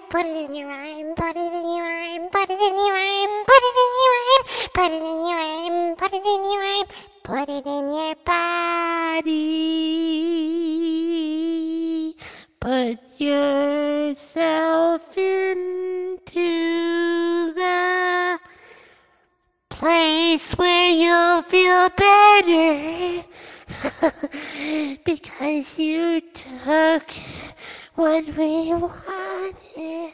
Put it in your rhyme, put it in your rhyme, put it in your rhyme, put it in your rhyme, put it in your rhyme, put it in your rhyme, put it in your body. Put yourself into the place where you'll feel better because you took what we wanted.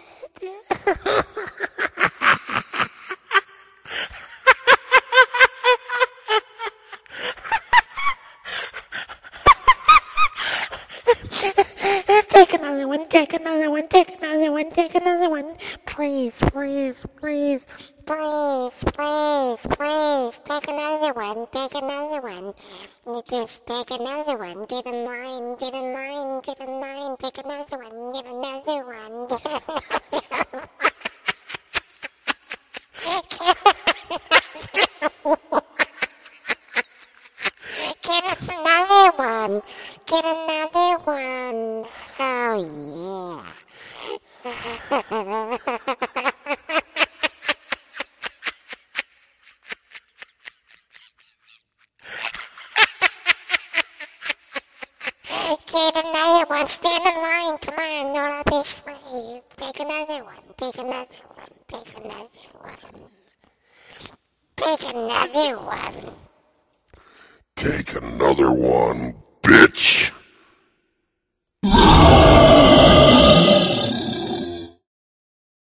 Take another one, take another one, take another one, take another one. Please, please, please, please, please, please, take another one, take another one. You just take another one, get in line, get in line, get in line, take another one, get another one, get another one. Get another one. Get another one. Oh, yeah. Get another one. Stand in line. Come on, don't be slave. Take another one. Take another one. Take another one. Take another one. Take another one, bitch.